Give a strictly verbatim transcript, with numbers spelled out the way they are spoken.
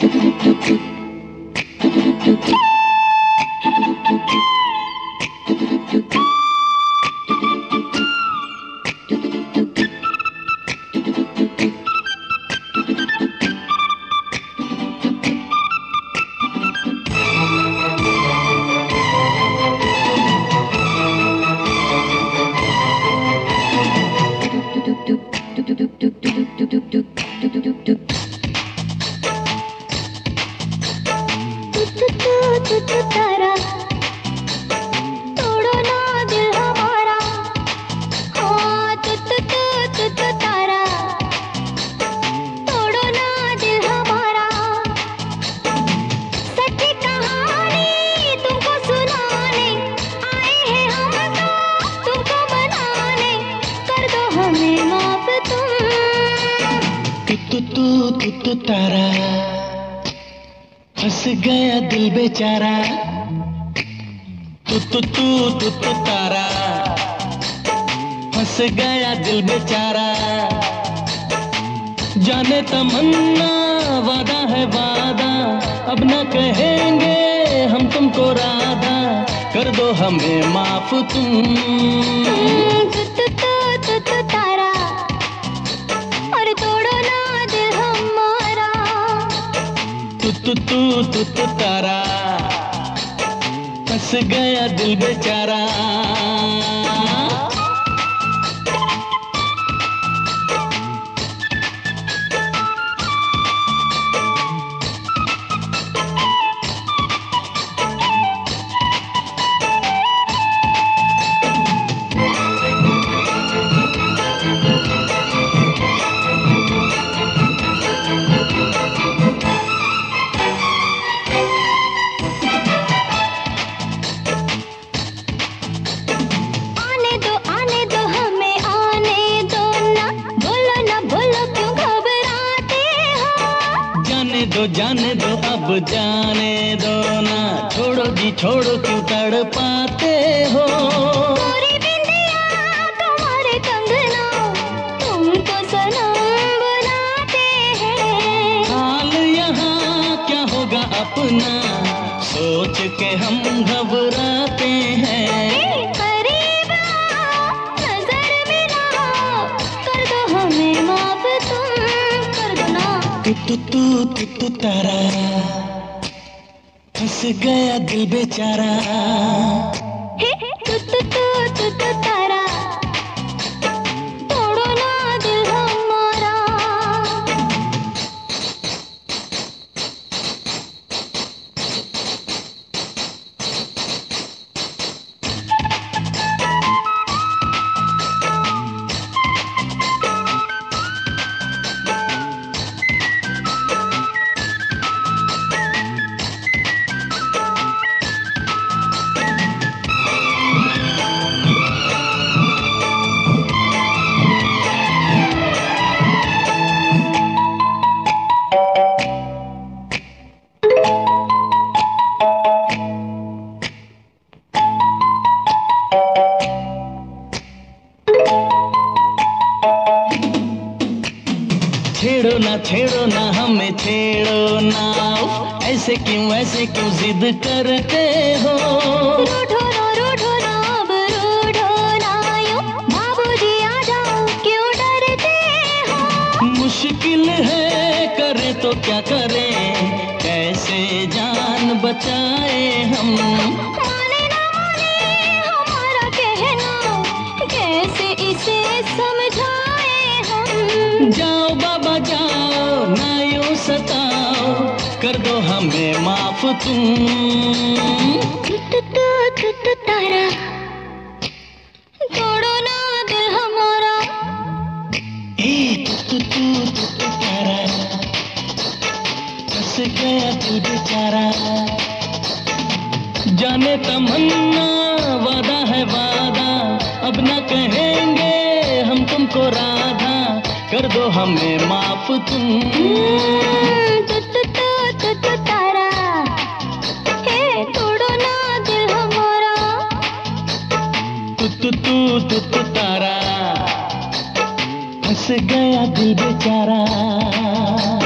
तारा तोड़ो ना दिल हमारा, हाँ तू तू तू तू तू तारा तोड़ो ना दिल हमारा। सच्ची कहानी तुमको सुनाने आए हैं हम तो तुमको मनाने, कर दो हमें माफ तुम। तू तू तू तू तारा फंस गया दिल बेचारा, तू तू तू तू तू तारा फंस गया दिल बेचारा। जाने तमन्ना वादा है वादा, अब न कहेंगे हम तुमको राधा, कर दो हमें माफ तुम। तू तू तू तू तू तारा और तोड़ो ना दिल हमारा, तू तू तू तू तू तारा फंस गया दिल बेचारा। दो जाने दो अब जाने दो ना, छोड़ो जी छोड़ो क्यों तड़ पाते हो। तुम्हारी बिंदिया तुम्हारे कंगना तुमको सनम बनाते हैं। हाल यहाँ क्या होगा अपना सोच के हम घबराते हैं। करीब नजर मिलाओ, कर दो हमें माफ तुम, कर दो ना। तू तू तू तू तू तारा फंस गया दिल बेचारा, तू तू तू तू तू तारा तोड़ो ना दिल हमारा। छेड़ो ना छेड़ो ना हमें छेड़ो ना, ऐसे क्यों ऐसे क्यों जिद करते हो। रूठो ना रूठो ना अब रूठो ना यूं, बाबूजी आ जाओ क्यों डरते हो। मुश्किल है करे तो क्या करें, कैसे जान बचाए हम। माने ना माने हमारा कहना, कैसे इसे समझाए हम। जाओ बाबा जाओ ना यूं सताओ, कर दो हमें माफ तुम। तू तू तू तू तू तारा तोड़ो ना दिल हमारा, ए तू तू तू तू तू तारा फंस गया दिल बेचारा। जाने तमन्ना वादा है वादा, अब न कहेंगे हम तुमको राधा, कर दो हमें माफ तुम। तू तू तू तू तू तारा हे तोड़ो ना दिल हमारा, तू तू तू तू तू तारा फंस गया दिल बेचारा।